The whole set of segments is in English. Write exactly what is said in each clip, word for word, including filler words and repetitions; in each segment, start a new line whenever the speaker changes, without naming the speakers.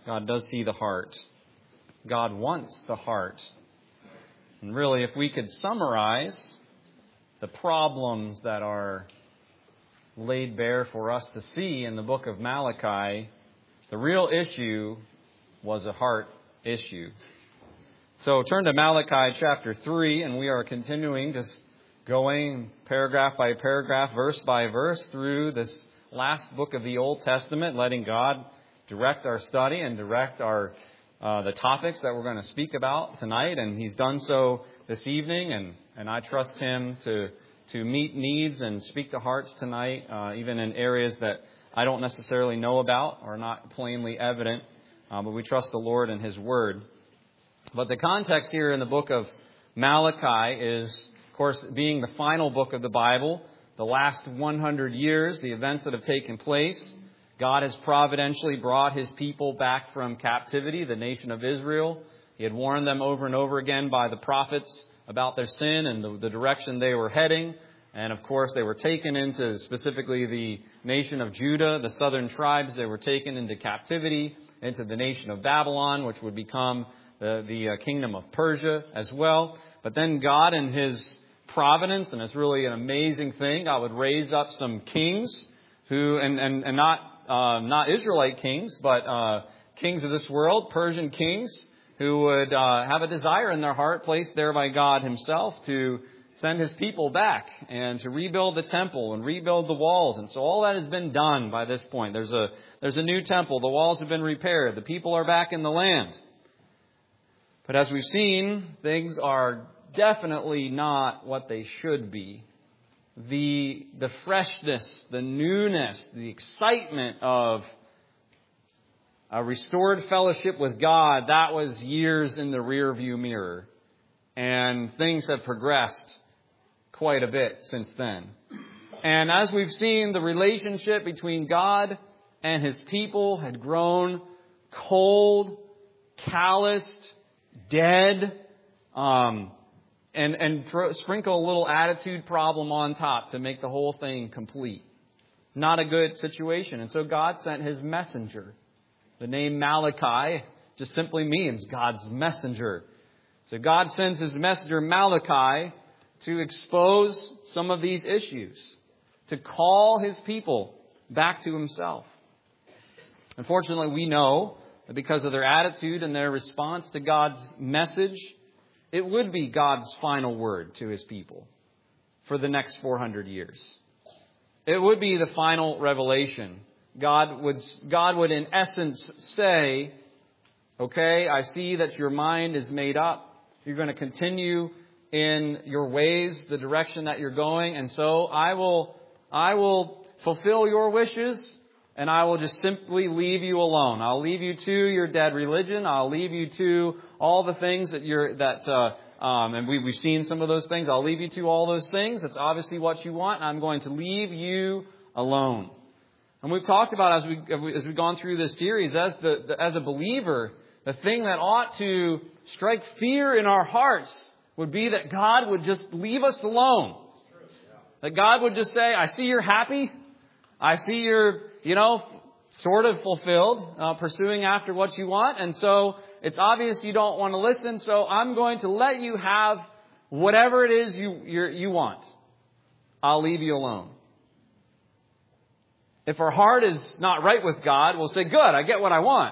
God does see the heart. God wants the heart. And really, if we could summarize the problems that are laid bare for us to see in the book of Malachi, the real issue was a heart issue. So turn to Malachi chapter three, and we are continuing just going paragraph by paragraph, verse by verse through this last book of the Old Testament, letting God direct our study and direct our uh, the topics that we're going to speak about tonight. And He's done so this evening, and, and I trust Him to to meet needs and speak to hearts tonight, uh, even in areas that I don't necessarily know about or not plainly evident. Uh, but we trust the Lord and His Word. But the context here in the book of Malachi is, of course, being the final book of the Bible, the last one hundred years, the events that have taken place. God has providentially brought His people back from captivity, the nation of Israel. He had warned them over and over again by the prophets about their sin and the, the direction they were heading. And, of course, they were taken into specifically the nation of Judah, the southern tribes. They were taken into captivity, into the nation of Babylon, which would become the, the uh, kingdom of Persia as well. But then God in His providence, and it's really an amazing thing, God would raise up some kings who, and, and, and not uh, not Israelite kings, but uh, kings of this world, Persian kings, who would uh, have a desire in their heart placed there by God Himself to send His people back and to rebuild the temple and rebuild the walls. And so all that has been done by this point. There's a there's a new temple. The walls have been repaired. The people are back in the land. But as we've seen, things are definitely not what they should be. The, the freshness, the newness, the excitement of a restored fellowship with God, that was years in the rearview mirror. And things have progressed quite a bit since then. And as we've seen, the relationship between God and His people had grown cold, calloused, dead, um, and, and throw, sprinkle a little attitude problem on top to make the whole thing complete. Not a good situation. And so God sent His messenger. The name Malachi just simply means God's messenger. So God sends His messenger Malachi to expose some of these issues, to call His people back to Himself. Unfortunately, we know that because of their attitude and their response to God's message, it would be God's final word to His people for the next four hundred years. It would be the final revelation. God would, God would in essence say, okay, I see that your mind is made up. You're going to continue in your ways, the direction that you're going. And so I will, I will fulfill your wishes, and I will just simply leave you alone. I'll leave you to your dead religion. I'll leave you to all the things that you're, that, uh, um, and we, we've seen some of those things. I'll leave you to all those things. That's obviously what you want. And I'm going to leave you alone. And we've talked about as we, as we've gone through this series, as the, the as a believer, the thing that ought to strike fear in our hearts would be that God would just leave us alone. That God would just say, I see you're happy. I see you're, you know, sort of fulfilled, uh, pursuing after what you want. And so it's obvious you don't want to listen. So I'm going to let you have whatever it is you you're, you want. I'll leave you alone. If our heart is not right with God, we'll say, good, I get what I want.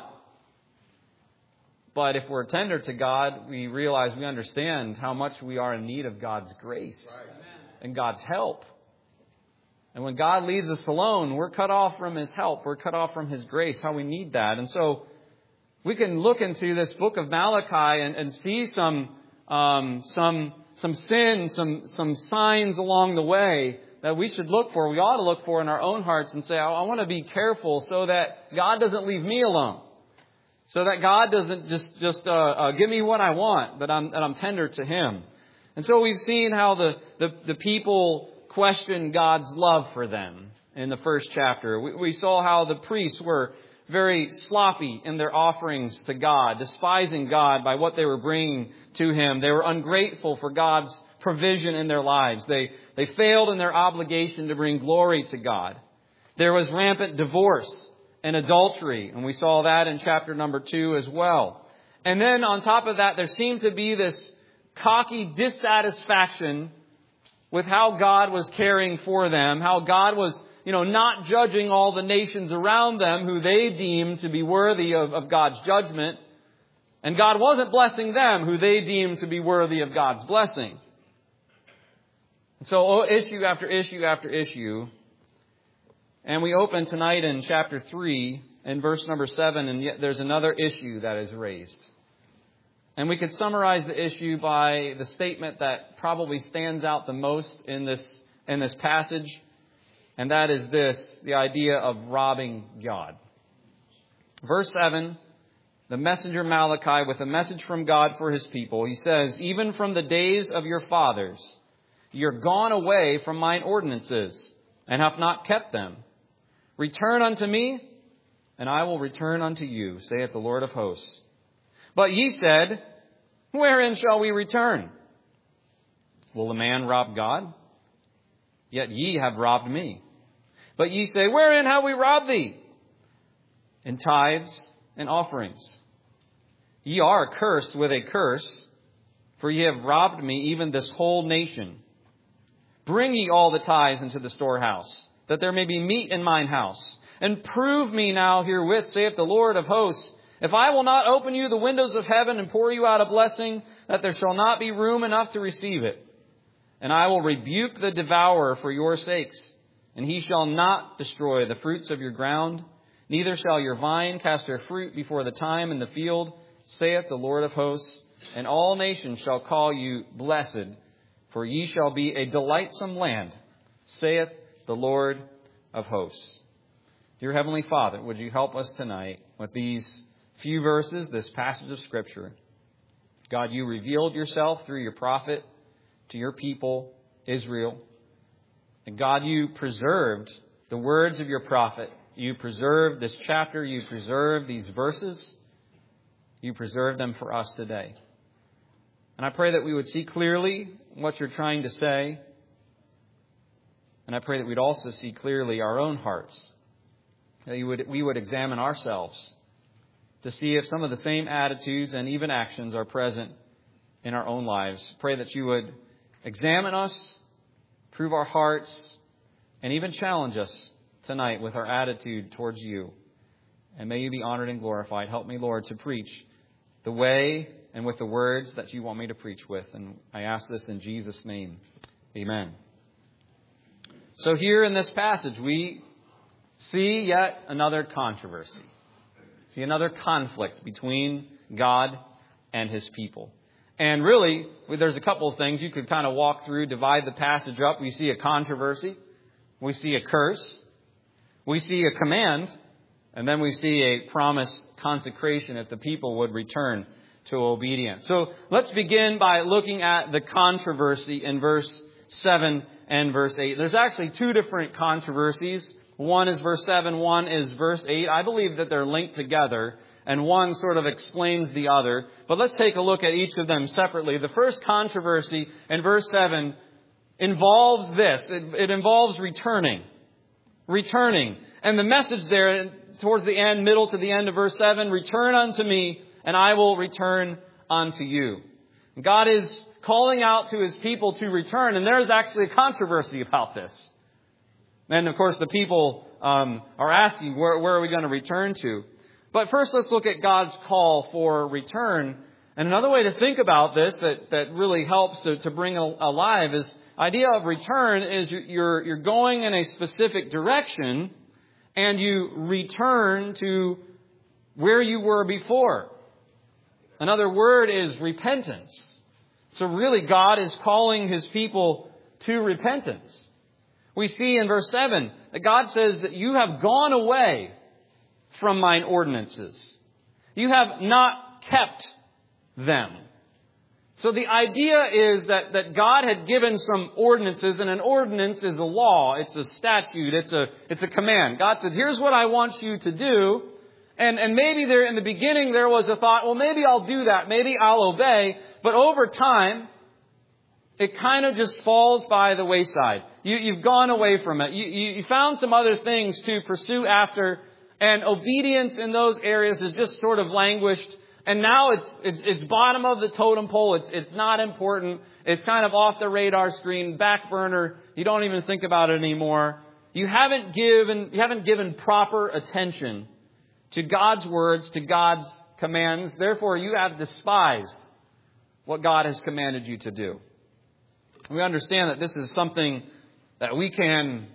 But if we're tender to God, we realize, we understand how much we are in need of God's grace and God's help. And when God leaves us alone, we're cut off from His help. We're cut off from His grace, how we need that. And so we can look into this book of Malachi and, and see some um, some some sin, some some signs along the way that we should look for. We ought to look for in our own hearts and say, I, I want to be careful so that God doesn't leave me alone. So that God doesn't just just uh, uh, give me what I want, but I'm that I'm tender to Him. And so we've seen how the the, the people question God's love for them in the first chapter. We, we saw how the priests were very sloppy in their offerings to God, despising God by what they were bringing to Him. They were ungrateful for God's provision in their lives. They they failed in their obligation to bring glory to God. There was rampant divorce and adultery. And we saw that in chapter number two as well. And then on top of that, there seemed to be this cocky dissatisfaction with how God was caring for them, how God was, you know, not judging all the nations around them who they deemed to be worthy of, of God's judgment. And God wasn't blessing them who they deemed to be worthy of God's blessing. So issue after issue after issue. And we open tonight in chapter three and verse number seven, and yet there's another issue that is raised. And we could summarize the issue by the statement that probably stands out the most in this, in this passage. And that is this, the idea of robbing God. Verse seven, the messenger Malachi with a message from God for his people. He says, even from the days of your fathers, you're gone away from mine ordinances and have not kept them. Return unto me, and I will return unto you, saith the Lord of hosts. But ye said, wherein shall we return? Will a man rob God? Yet ye have robbed me. But ye say, wherein have we robbed thee? In tithes and offerings. Ye are cursed with a curse, for ye have robbed me, even this whole nation. Bring ye all the tithes into the storehouse, that there may be meat in mine house. And prove me now herewith, saith the Lord of hosts, if I will not open you the windows of heaven and pour you out a blessing, that there shall not be room enough to receive it. And I will rebuke the devourer for your sakes, and he shall not destroy the fruits of your ground, neither shall your vine cast her fruit before the time in the field, saith the Lord of hosts. And all nations shall call you blessed, for ye shall be a delightsome land, saith the Lord of hosts. Dear Heavenly Father, would you help us tonight with these few verses, this passage of Scripture? God, you revealed yourself through your prophet to your people, Israel. And God, you preserved the words of your prophet. You preserved this chapter. You preserved these verses. You preserved them for us today. And I pray that we would see clearly what you're trying to say. And I pray that we'd also see clearly our own hearts. That you would, we would examine ourselves to see if some of the same attitudes and even actions are present in our own lives. Pray that you would examine us, prove our hearts, and even challenge us tonight with our attitude towards you. And may you be honored and glorified. Help me, Lord, to preach the way and with the words that you want me to preach with. And I ask this in Jesus' name. Amen. So here in this passage, we see yet another controversy. See another conflict between God and his people. And really, there's a couple of things you could kind of walk through, divide the passage up. We see a controversy. We see a curse. We see a command. And then we see a promised consecration if the people would return to obedience. So let's begin by looking at the controversy in verse seven and verse eight. There's actually two different controversies. One is verse seven, one is verse eight. I believe that they're linked together, and one sort of explains the other. But let's take a look at each of them separately. The first controversy in verse seven involves this. It, it involves returning. Returning. And the message there, towards the end, middle to the end of verse seven, return unto me, and I will return unto you. God is calling out to his people to return, and there is actually a controversy about this. And, of course, the people um, are asking, where, where are we going to return to? But first, let's look at God's call for return. And another way to think about this that, that really helps to, to bring alive is idea of return is you're, you're going in a specific direction and you return to where you were before. Another word is repentance. So really, God is calling his people to repentance. We see in verse seven that God says that you have gone away from mine ordinances. You have not kept them. So the idea is that, that God had given some ordinances, and an ordinance is a law. It's a statute. It's a, it's a command. God says, here's what I want you to do. And, and maybe there in the beginning there was a thought, well, maybe I'll do that. Maybe I'll obey. But over time, it kind of just falls by the wayside. You, you've gone away from it. You, you, you found some other things to pursue after, And obedience in those areas is just sort of languished. And now it's, it's, it's bottom of the totem pole. It's, it's not important. It's kind of off the radar screen, back burner. You don't even think about it anymore. You haven't given, you haven't given proper attention to God's words, to God's commands. Therefore, you have despised what God has commanded you to do. We understand that this is something that we can,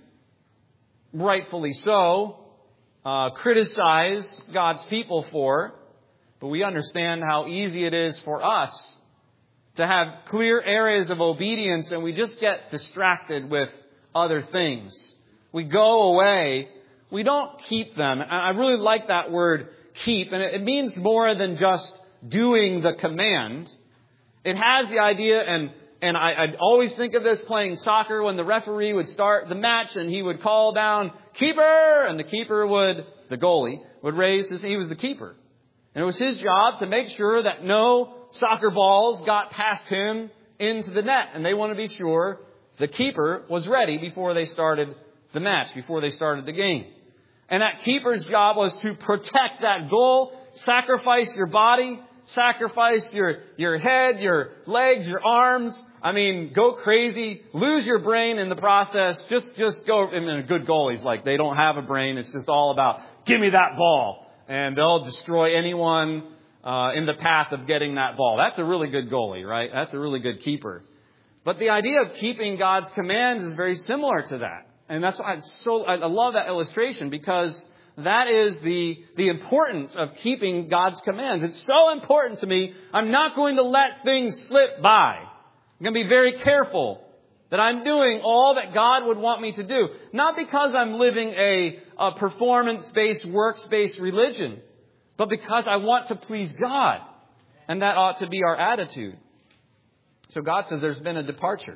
rightfully so, uh, criticize God's people for. But we understand how easy it is for us to have clear areas of obedience and we just get distracted with other things. We go away. We don't keep them. And I really like that word, keep. And it means more than just doing the command. It has the idea, and, and I, I'd always think of this playing soccer when the referee would start the match and he would call down, keeper! And the keeper would, the goalie, would raise his, he was the keeper. And it was his job to make sure that no soccer balls got past him into the net. And they want to be sure the keeper was ready before they started the match, before they started the game. And that keeper's job was to protect that goal, sacrifice your body, sacrifice your, your head, your legs, your arms. I mean, go crazy, lose your brain in the process. Just, just go. I mean, good goalies, like, they don't have a brain. It's just all about, give me that ball. And they'll destroy anyone uh, in the path of getting that ball. That's a really good goalie, right? That's a really good keeper. But the idea of keeping God's commands is very similar to that. And that's why I so I love that illustration, because that is the, the importance of keeping God's commands. It's so important to me. I'm not going to let things slip by. I'm going to be very careful that I'm doing all that God would want me to do. Not because I'm living a, a performance-based, works-based religion, but because I want to please God. And that ought to be our attitude. So God says there's been a departure.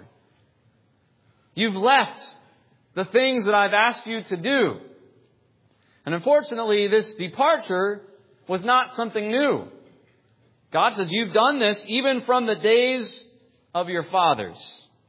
You've left the things that I've asked you to do. And unfortunately, this departure was not something new. God says you've done this even from the days of your fathers.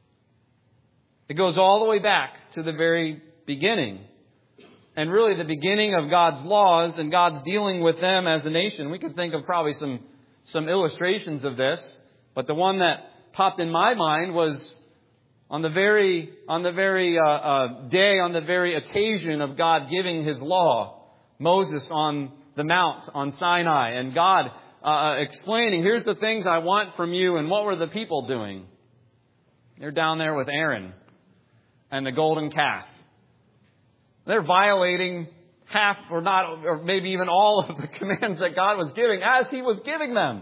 It goes all the way back to the very beginning. And really the beginning of God's laws and God's dealing with them as a nation. We could think of probably some, some illustrations of this. But the one that popped in my mind was on the very, on the very uh, uh, day, on the very occasion of God giving His law. Moses on the mount, on Sinai. And God uh, explaining, here's the things I want from you. And what were the people doing? They're down there with Aaron and the golden calf. They're violating half or not, or maybe even all of the commands that God was giving as He was giving them.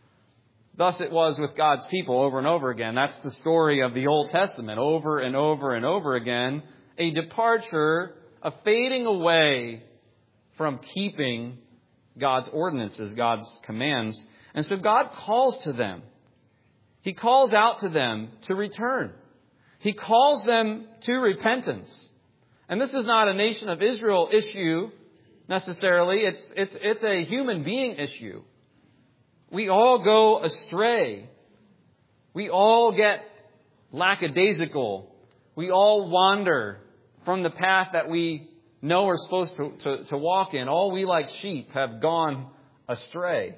Thus it was with God's people over and over again. That's the story of the Old Testament over and over and over again. A departure, a fading away from keeping God's ordinances, God's commands. And so God calls to them. He calls out to them to return. He calls them to repentance. And this is not a nation of Israel issue necessarily. It's, it's, it's a human being issue. We all go astray. We all get lackadaisical. We all wander from the path that we know we're supposed to, to, to walk in. All we like sheep have gone astray.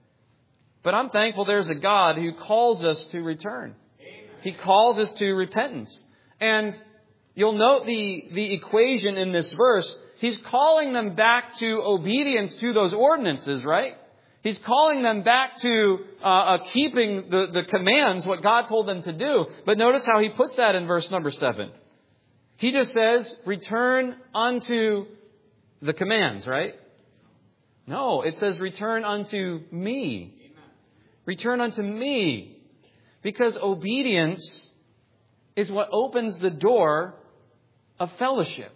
But I'm thankful there's a God who calls us to return. He calls us to repentance. And you'll note the, the equation in this verse. He's calling them back to obedience to those ordinances, right? He's calling them back to uh, uh, keeping the, the commands, what God told them to do. But notice how he puts that in verse number seven. He just says, return unto the commands, right? No, it says return unto me. Return unto me. Because obedience is what opens the door of fellowship.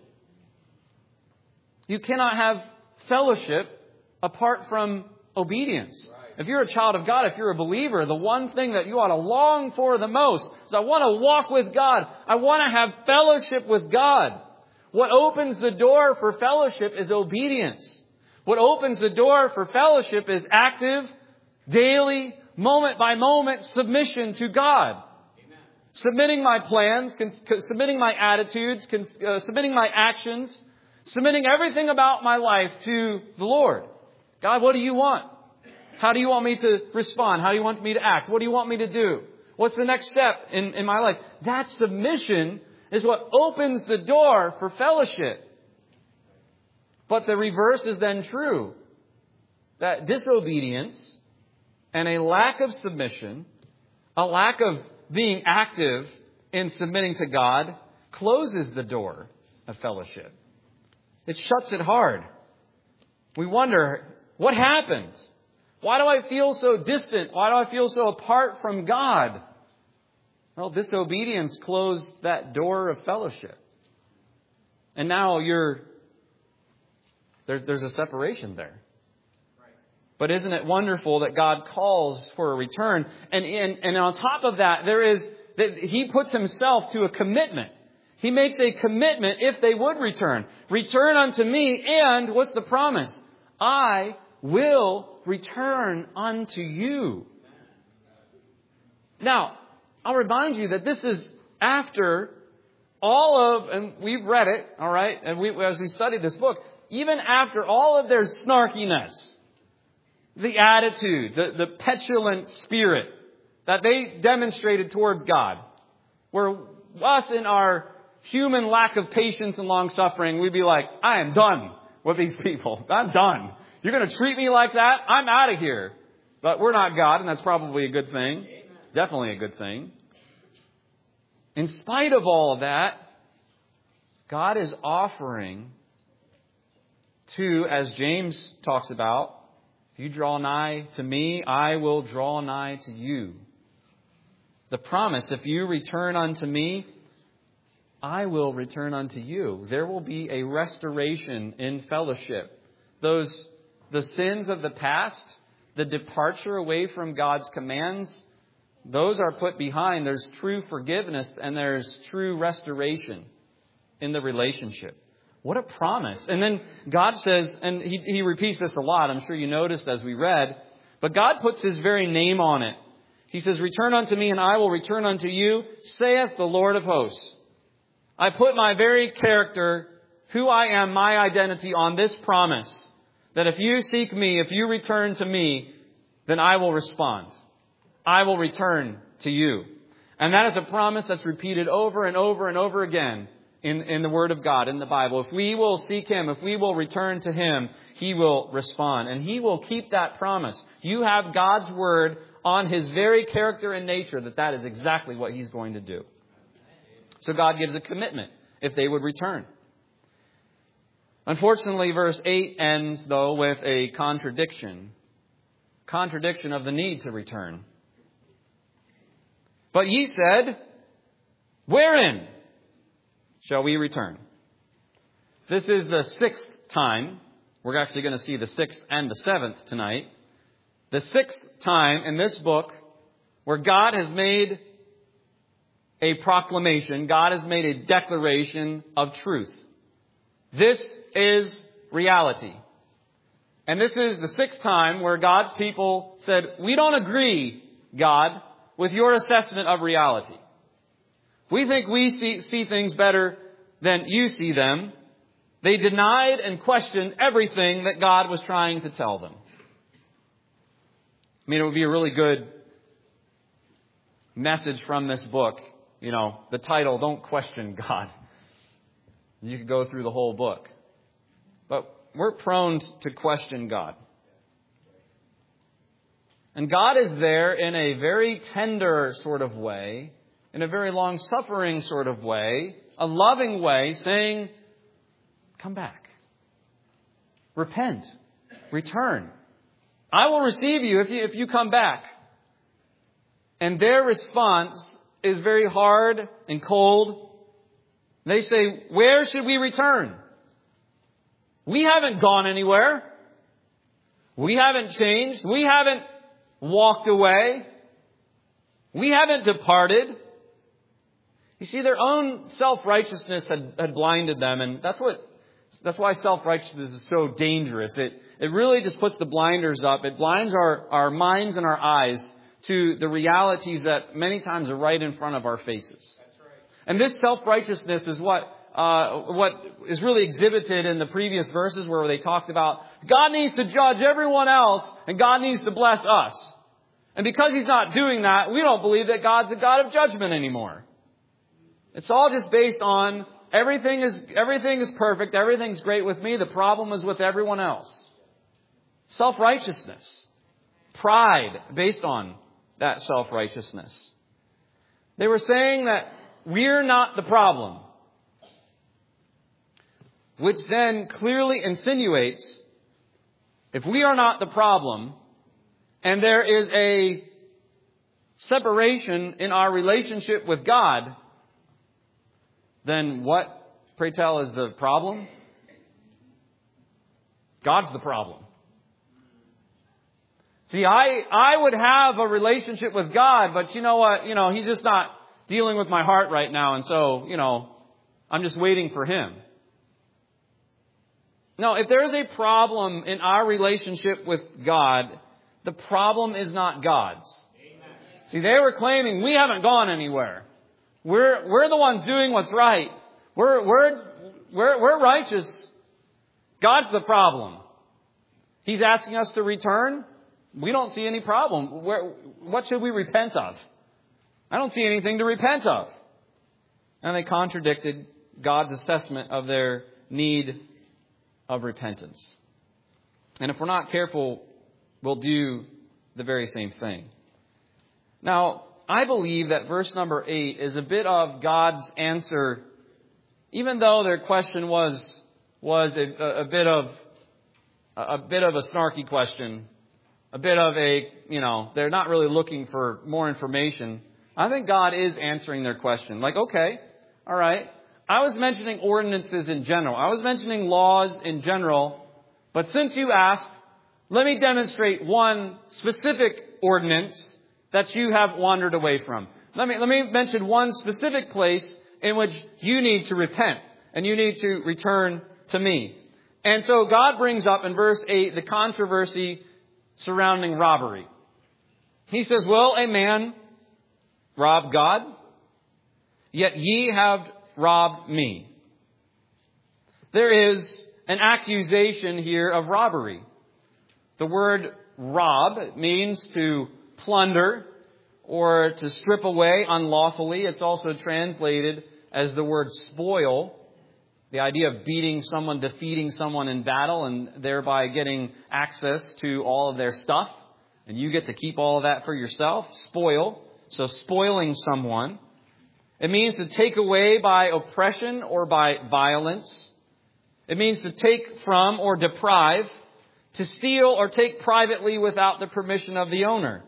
You cannot have fellowship apart from obedience. Right. If you're a child of God, if you're a believer, the one thing that you ought to long for the most is I want to walk with God. I want to have fellowship with God. What opens the door for fellowship is obedience. What opens the door for fellowship is active, daily, moment by moment submission to God. Amen. Submitting my plans, con- submitting my attitudes, con- uh, submitting my actions, Submitting everything about my life to the Lord. God, what do you want? How do you want me to respond? How do you want me to act? What do you want me to do? What's the next step in, in my life? That submission is what opens the door for fellowship. But the reverse is then true. That disobedience and a lack of submission, a lack of being active in submitting to God, closes the door of fellowship. It shuts it hard. We wonder, what happens? Why do I feel so distant? Why do I feel so apart from God? Well, disobedience closed that door of fellowship. And now you're, there's, there's a separation there. But isn't it wonderful that God calls for a return? And, and, and on top of that, there is, that He puts Himself to a commitment. He makes a commitment if they would return. Return unto me, and what's the promise? I will return unto you. Now, I'll remind you that this is after all of, and we've read it, all right, and we, as we studied this book, even after all of their snarkiness, the attitude, the, the petulant spirit that they demonstrated towards God, where us in our human lack of patience and long suffering, we'd be like, I am done with these people. I'm done. You're going to treat me like that? I'm out of here. But we're not God, and that's probably a good thing. Definitely a good thing. In spite of all of that, God is offering to, as James talks about, if you draw nigh to me, I will draw nigh to you. The promise, if you return unto me, I will return unto you. There will be a restoration in fellowship. Those, the sins of the past, the departure away from God's commands, those are put behind. There's true forgiveness and there's true restoration in the relationship. What a promise. And then God says, and he, he repeats this a lot, I'm sure you noticed as we read, but God puts His very name on it. He says, return unto me and I will return unto you, saith the Lord of hosts. I put my very character, who I am, my identity on this promise, that if you seek me, if you return to me, then I will respond. I will return to you. And that is a promise that's repeated over and over and over again in, in the Word of God, in the Bible. If we will seek Him, if we will return to Him, He will respond. And He will keep that promise. You have God's Word on His very character and nature that that is exactly what He's going to do. So God gives a commitment if they would return. Unfortunately, verse eight ends, though, with a contradiction. Contradiction of the need to return. But ye said, wherein shall we return? This is the sixth time. We're actually going to see the sixth and the seventh tonight. The sixth time in this book where God has made a proclamation. God has made a declaration of truth. This is reality. And this is the sixth time where God's people said, we don't agree, God, with your assessment of reality. We think we see, see things better than you see them. They denied and questioned everything that God was trying to tell them. I mean, it would be a really good message from this book. You know, the title, Don't Question God. You could go through the whole book. But we're prone to question God. And God is there in a very tender sort of way, in a very long-suffering sort of way, a loving way, saying, come back. Repent. Return. I will receive you if you, if you come back. And their response is very hard and cold. They say, where should we return? We haven't gone anywhere. We haven't changed. We haven't walked away. We haven't departed. You see, their own self-righteousness had, had blinded them, and that's what that's why self-righteousness is so dangerous. It it really just puts the blinders up. It blinds our, our minds and our eyes to the realities that many times are right in front of our faces. That's right. And this self-righteousness is what uh, what is really exhibited in the previous verses where they talked about God needs to judge everyone else and God needs to bless us. And because He's not doing that, we don't believe that God's a God of judgment anymore. It's all just based on everything is, everything is perfect, everything's great with me, the problem is with everyone else. Self-righteousness. Pride based on that self-righteousness. They were saying that we're not the problem. Which then clearly insinuates, if we are not the problem, and there is a separation in our relationship with God, then what, pray tell, is the problem? God's the problem. See, I, I would have a relationship with God, but you know what? You know, He's just not dealing with my heart right now. And so, you know, I'm just waiting for Him. No, if there is a problem in our relationship with God, the problem is not God's. Amen. See, they were claiming we haven't gone anywhere. We're, we're the ones doing what's right. We're, we're, we're, we're righteous. God's the problem. He's asking us to return. We don't see any problem. Where, what should we repent of? I don't see anything to repent of. And they contradicted God's assessment of their need of repentance. And if we're not careful, we'll do the very same thing. Now, I believe that verse number eight is a bit of God's answer, even though their question was was a, a, a bit of a bit of a snarky question, a bit of a, you know, they're not really looking for more information. I think God is answering their question. Like, okay, all right. I was mentioning ordinances in general. I was mentioning laws in general. But since you asked, let me demonstrate one specific ordinance that you have wandered away from. Let me, let me mention one specific place in which you need to repent and you need to return to me. And so God brings up in verse eight the controversy surrounding robbery. He says, will a man rob God? Yet ye have robbed me. There is an accusation here of robbery. The word rob means to plunder or to strip away unlawfully. It's also translated as the word spoil. The idea of beating someone, defeating someone in battle, and thereby getting access to all of their stuff. And you get to keep all of that for yourself. Spoil. So spoiling someone. It means to take away by oppression or by violence. It means to take from or deprive. To steal or take privately without the permission of the owner.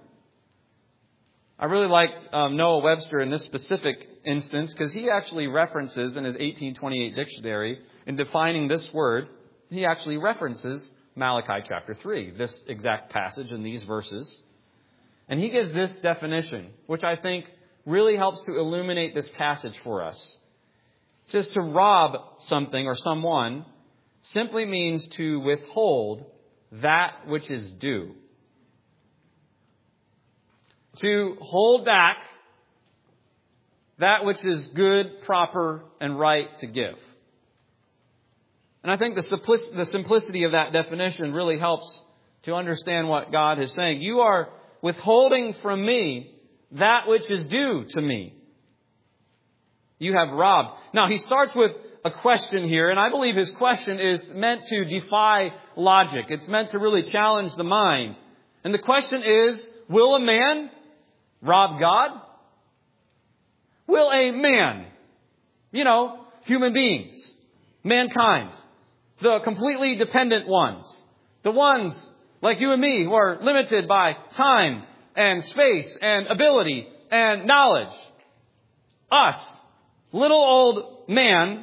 I really liked um, Noah Webster in this specific instance because he actually references in his eighteen twenty-eight dictionary, in defining this word, he actually references Malachi chapter three, this exact passage in these verses. And he gives this definition, which I think really helps to illuminate this passage for us. It says to rob something or someone simply means to withhold that which is due. To hold back that which is good, proper, and right to give. And I think the, simplic- the simplicity of that definition really helps to understand what God is saying. You are withholding from me that which is due to me. You have robbed. Now, he starts with a question here, and I believe his question is meant to defy logic. It's meant to really challenge the mind. And the question is, will a man rob God? Will a man, you know, human beings, mankind, the completely dependent ones, the ones like you and me who are limited by time and space and ability and knowledge, us, little old man,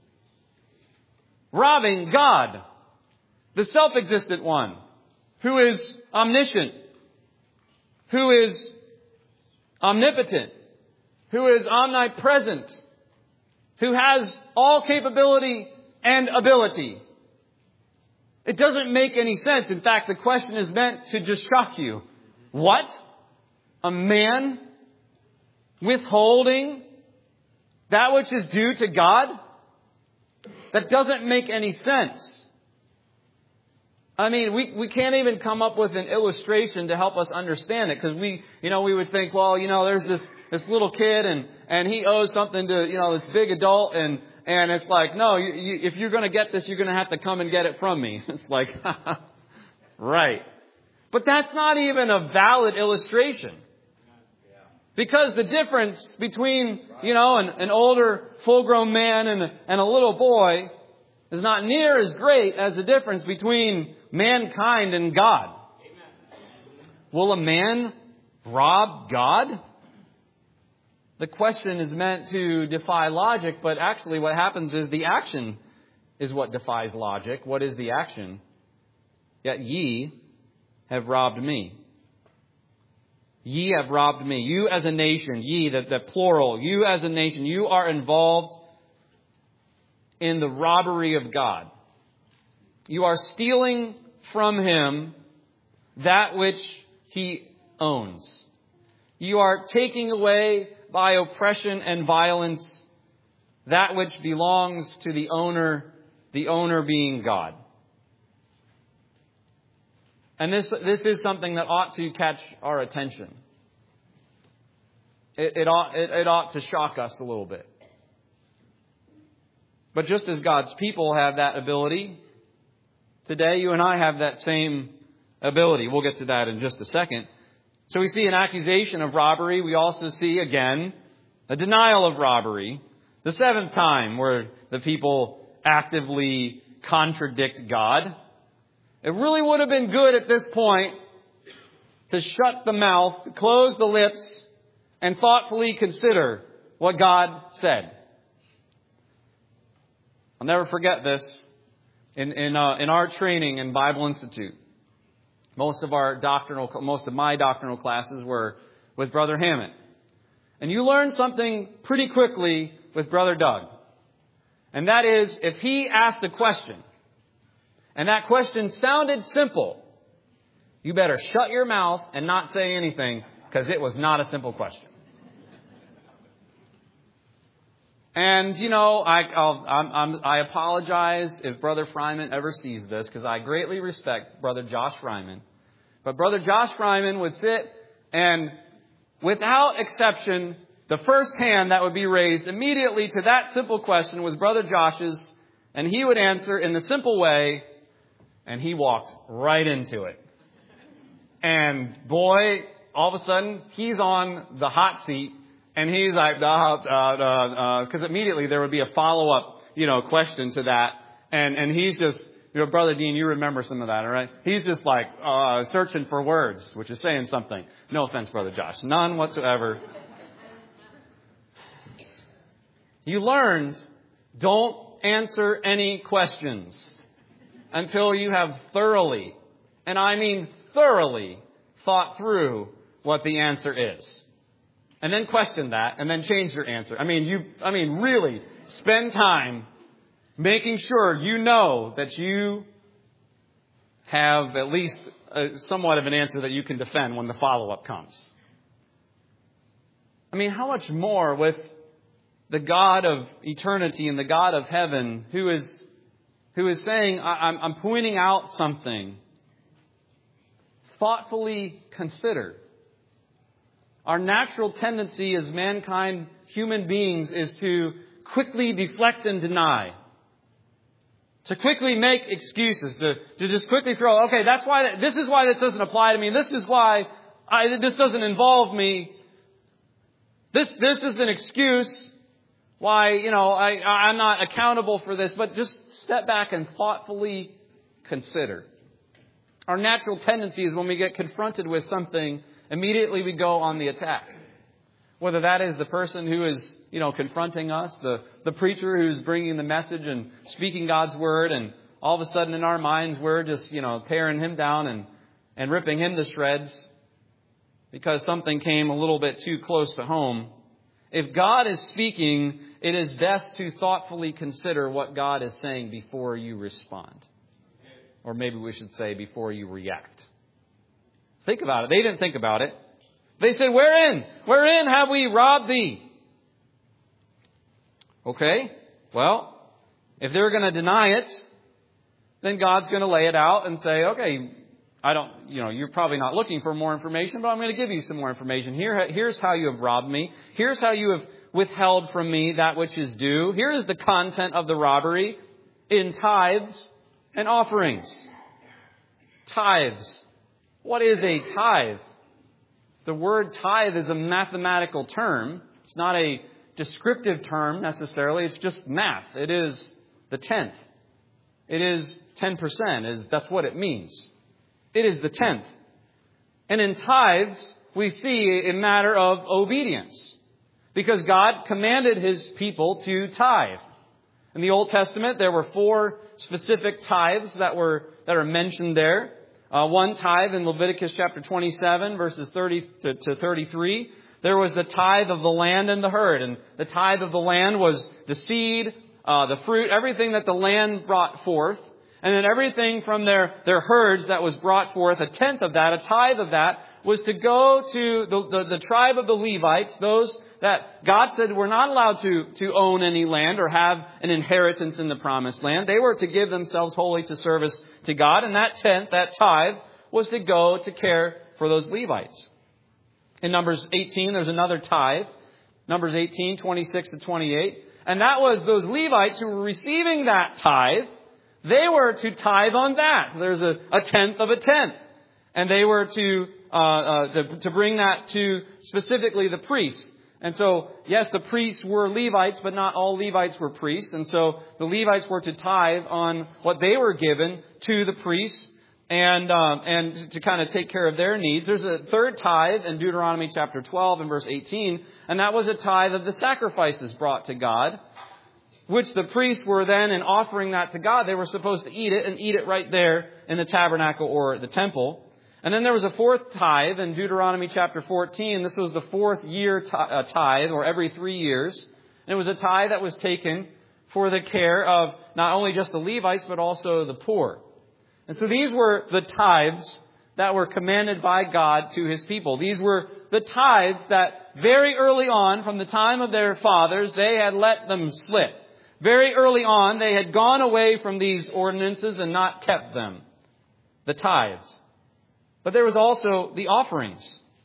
robbing God, the self-existent one, who is omniscient, who is omnipotent, who is omnipresent, who has all capability and ability. It doesn't make any sense. In fact, the question is meant to just shock you. What? A man withholding that which is due to God? That doesn't make any sense. I mean, we, we can't even come up with an illustration to help us understand it, because we, you know, we would think, well, you know, there's this, this little kid and, and he owes something to, you know, this big adult, and, and it's like, no, you, you, if you're going to get this, you're going to have to come and get it from me. It's like, right. But that's not even a valid illustration. Because the difference between, you know, an, an older, full-grown man and, and a little boy is not near as great as the difference between mankind and God. Will a man rob God? The question is meant to defy logic, but actually what happens is the action is what defies logic. What is the action? Yet ye have robbed me. Ye have robbed me. You as a nation, ye, the, the plural, you as a nation, you are involved in the robbery of God. You are stealing from Him that which He owns. You are taking away by oppression and violence that which belongs to the owner, the owner being God. And this this is something that ought to catch our attention. It, it, ought, it, it ought to shock us a little bit. But just as God's people have that ability, today you and I have that same ability. We'll get to that in just a second. So we see an accusation of robbery. We also see, again, a denial of robbery. The seventh time where the people actively contradict God. It really would have been good at this point to shut the mouth, close the lips, and thoughtfully consider what God said. I'll never forget this. In in, uh, in our training in Bible Institute, most of our doctrinal, most of my doctrinal classes were with Brother Hammond, and you learn something pretty quickly with Brother Doug, and that is if he asked a question, and that question sounded simple, you better shut your mouth and not say anything, because it was not a simple question. And, you know, I I'll, I'm, I'm, I apologize if Brother Fryman ever sees this, because I greatly respect Brother Josh Fryman. But Brother Josh Fryman would sit, and without exception, the first hand that would be raised immediately to that simple question was Brother Josh's, and he would answer in the simple way, and he walked right into it. And boy, all of a sudden, he's on the hot seat. And he's like, because uh, uh, uh, immediately there would be a follow-up, you know, question to that. And, and he's just, you know, Brother Dean, you remember some of that, all right? He's just like uh, searching for words, which is saying something. No offense, Brother Josh. None whatsoever. You learned, don't answer any questions until you have thoroughly, and I mean thoroughly, thought through what the answer is. And then question that, and then change your answer. I mean, you, I mean, really spend time making sure you know that you have at least a, somewhat of an answer that you can defend when the follow-up comes. I mean, how much more with the God of eternity and the God of heaven who is, who is saying, I, I'm, I'm pointing out something. Thoughtfully consider. Our natural tendency as mankind, human beings, is to quickly deflect and deny. To quickly make excuses. To, to just quickly throw, okay, that's why, that, this is why this doesn't apply to me. This is why I, this doesn't involve me. This, this is an excuse why, you know, I, I'm not accountable for this. But just step back and thoughtfully consider. Our natural tendency is when we get confronted with something, immediately we go on the attack. Whether that is the person who is, you know, confronting us, the, the preacher who's bringing the message and speaking God's word, and all of a sudden in our minds we're just, you know, tearing him down and, and ripping him to shreds because something came a little bit too close to home. If God is speaking, it is best to thoughtfully consider what God is saying before you respond. Or maybe we should say before you react. Think about it. They didn't think about it. They said, wherein? Wherein have we robbed thee? Okay. Well, If they're going to deny it, then God's going to lay it out and say, okay, I don't, you know, you're probably not looking for more information, but I'm going to give you some more information. Here, here's how you have robbed me. Here's how you have withheld from me that which is due. Here is the content of the robbery in tithes and offerings. Tithes. What is a tithe? The word tithe is a mathematical term. It's not a descriptive term necessarily. It's just math. It is the tenth. It is ten percent. Is that's what it means. It is the tenth. And in tithes, we see a matter of obedience. Because God commanded His people to tithe. In the Old Testament, there were four specific tithes that were that are mentioned there. Uh, one tithe in Leviticus chapter twenty-seven, verses thirty to, to thirty-three. There was the tithe of the land and the herd. And the tithe of the land was the seed, uh, the fruit, everything that the land brought forth. And then everything from their, their herds that was brought forth, a tenth of that, a tithe of that, was to go to the, the, the tribe of the Levites, those that God said were not allowed to, to own any land or have an inheritance in the promised land. They were to give themselves wholly to service to God. And that tenth, that tithe, was to go to care for those Levites. In Numbers eighteen, there's another tithe. Numbers eighteen, twenty-six to twenty-eight. And that was those Levites who were receiving that tithe. They were to tithe on that. There's a, a tenth of a tenth. And they were to, uh, uh, to, to bring that to specifically the priests. And so, yes, the priests were Levites, but not all Levites were priests. And so the Levites were to tithe on what they were given to the priests and, um, and to kind of take care of their needs. There's a third tithe in Deuteronomy chapter twelve and verse eighteen. And that was a tithe of the sacrifices brought to God, which the priests were then, in offering that to God, they were supposed to eat it and eat it right there in the tabernacle or the temple. And then there was a fourth tithe in Deuteronomy chapter fourteen. This was the fourth year tithe, or every three years. And it was a tithe that was taken for the care of not only just the Levites, but also the poor. And so these were the tithes that were commanded by God to His people. These were the tithes that very early on, from the time of their fathers, they had let them slip. Very early on, they had gone away from these ordinances and not kept them. The tithes. But there was also the offerings.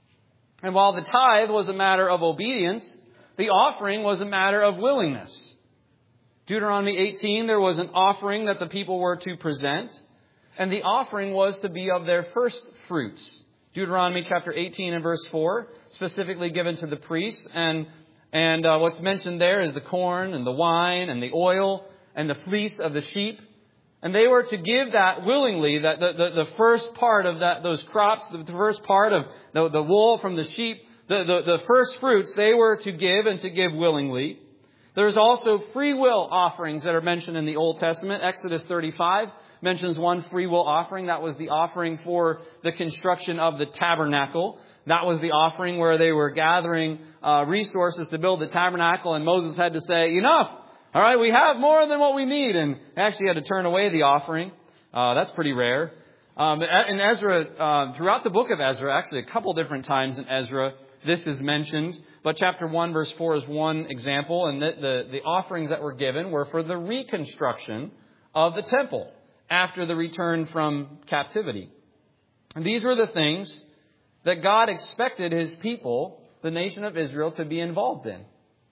And while the tithe was a matter of obedience, the offering was a matter of willingness. Deuteronomy eighteen, there was an offering that the people were to present. And the offering was to be of their first fruits. Deuteronomy chapter eighteen and verse four, specifically given to the priests. And, and uh, what's mentioned there is the corn and the wine and the oil and the fleece of the sheep. And they were to give that willingly, that the, the, the first part of that, those crops, the first part of the, the wool from the sheep, the, the, the first fruits, they were to give and to give willingly. There's also free will offerings that are mentioned in the Old Testament. Exodus thirty-five mentions one free will offering. That was the offering for the construction of the tabernacle. That was the offering where they were gathering uh, resources to build the tabernacle. And Moses had to say, enough! All right, we have more than what we need. And actually had to turn away the offering. Uh, that's pretty rare. Um, in Ezra, uh, throughout the book of Ezra, actually a couple different times in Ezra, this is mentioned. But chapter one, verse four is one example. And the, the, the offerings that were given were for the reconstruction of the temple after the return from captivity. And these were the things that God expected His people, the nation of Israel, to be involved in.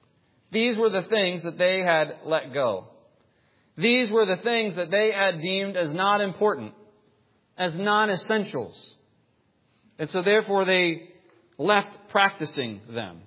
These were the things that they had let go. These were the things that they had deemed as not important, as non-essentials. And so therefore they left practicing them.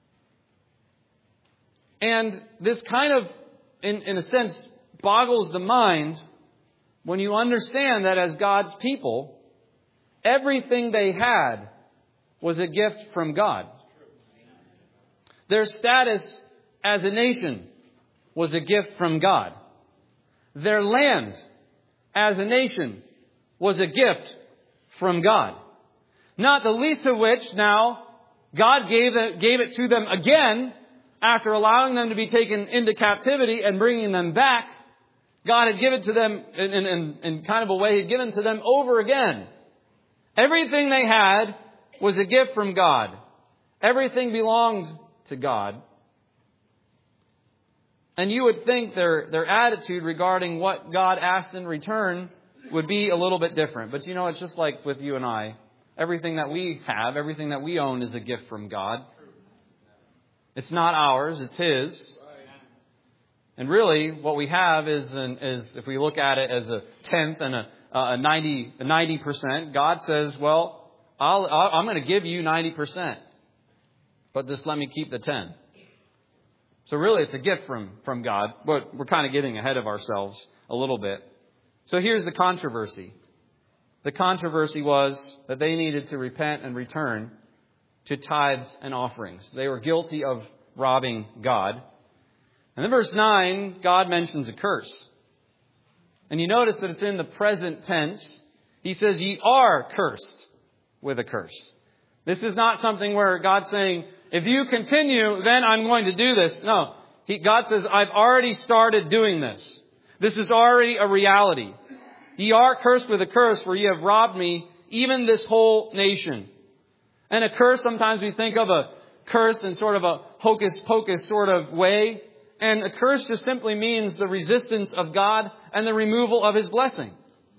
And this kind of, in, in a sense, boggles the mind when you understand that as God's people, everything they had was a gift from God. Their status as a nation was a gift from God. Their land as a nation was a gift from God. Not the least of which now God gave it, gave it to them again after allowing them to be taken into captivity and bringing them back. God had given to them in, in, in kind of a way, He had given to them over again. Everything they had was a gift from God. Everything belonged to God. And you would think their, their attitude regarding what God asked in return would be a little bit different. But you know, it's just like with you and I. Everything that we have, everything that we own is a gift from God. It's not ours, it's His. And really, what we have is, an, is if we look at it as a tenth and a, a ninety, a ninety percent, God says, well, I'll, I'll, I'm going to give you ninety percent. But just let me keep the ten. So really, it's a gift from, from God. But we're kind of getting ahead of ourselves a little bit. So here's the controversy. The controversy was that they needed to repent and return to tithes and offerings. They were guilty of robbing God. And in verse nine, God mentions a curse. And you notice that it's in the present tense. He says, ye are cursed with a curse. This is not something where God's saying, if you continue, then I'm going to do this. No, he, God says, I've already started doing this. This is already a reality. Ye are cursed with a curse, for ye have robbed me, even this whole nation. And a curse, sometimes we think of a curse in sort of a hocus pocus sort of way. And a curse just simply means the resistance of God and the removal of His blessing.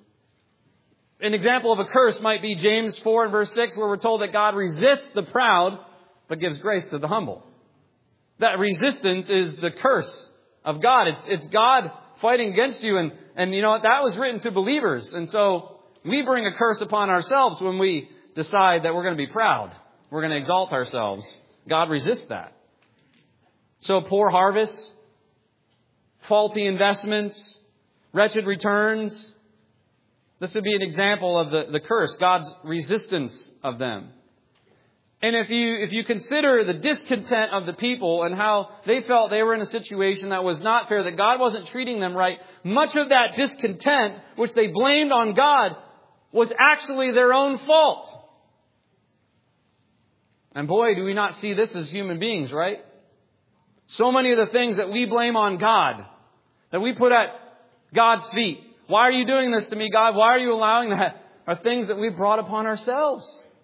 An example of a curse might be James four and verse six, where we're told that God resists the proud, but gives grace to the humble. That resistance is the curse of God. It's, it's God fighting against you. And, and you know what? That was written to believers. And so we bring a curse upon ourselves when we decide that we're going to be proud. We're going to exalt ourselves. God resists that. So poor harvests, faulty investments, wretched returns. This would be an example of the, the curse, God's resistance of them. And if you if you consider the discontent of the people and how they felt they were in a situation that was not fair, that God wasn't treating them right, much of that discontent, which they blamed on God, was actually their own fault. And boy, do we not see this as human beings, right? So many of the things that we blame on God, that we put at God's feet. Why are you doing this to me, God? Why are you allowing that? Are things that we brought upon ourselves.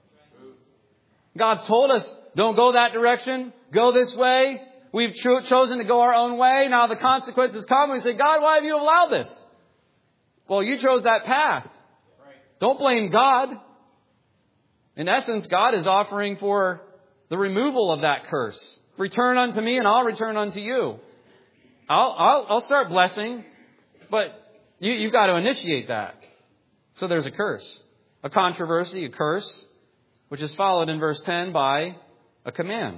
God's told us, don't go that direction. Go this way. We've cho- chosen to go our own way. Now the consequences come. We say, God, why have you allowed this? Well, you chose that path. Don't blame God. In essence, God is offering for the removal of that curse. Return unto me and I'll return unto you. I'll, I'll, I'll start blessing, but you, you've got to initiate that. So there's a curse, a controversy, a curse, which is followed in verse ten by a command.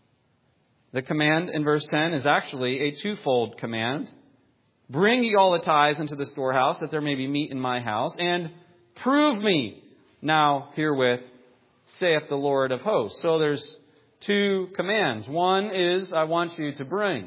The command in verse ten is actually a twofold command. Bring ye all the tithes into the storehouse, that there may be meat in my house, and prove me now herewith, saith the Lord of hosts. So there's two commands. One is, I want you to bring.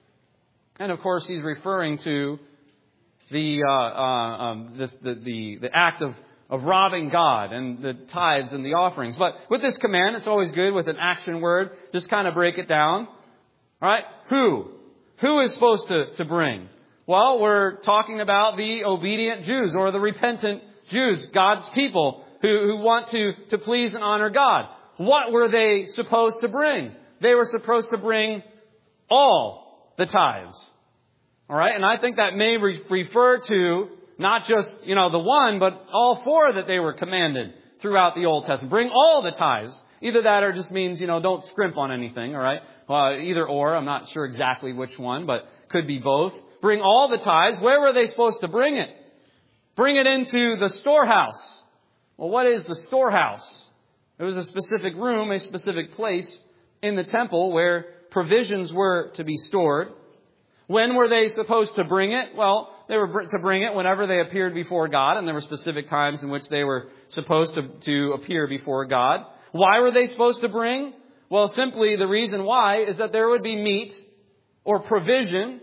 And of course, he's referring to the uh, uh, um, this, the, the the act of of robbing God and the tithes and the offerings. But with this command, it's always good with an action word. Just kind of break it down. All right? Who? Who is supposed to, to bring? Well, we're talking about the obedient Jews or the repentant Jews, God's people who, who want to, to please and honor God. What were they supposed to bring? They were supposed to bring all the tithes. All right? And I think that may re- refer to not just, you know, the one, but all four that they were commanded throughout the Old Testament. Bring all the tithes. Either that or just means, you know, don't scrimp on anything, all right? Uh, either or, I'm not sure exactly which one, but could be both. Bring all the tithes. Where were they supposed to bring it? Bring it into the storehouse. Well, what is the storehouse? It was a specific room, a specific place in the temple where provisions were to be stored. When were they supposed to bring it? Well, they were to bring it whenever they appeared before God, and there were specific times in which they were supposed to, to appear before God. Why were they supposed to bring? Well, simply the reason why is that there would be meat or provision,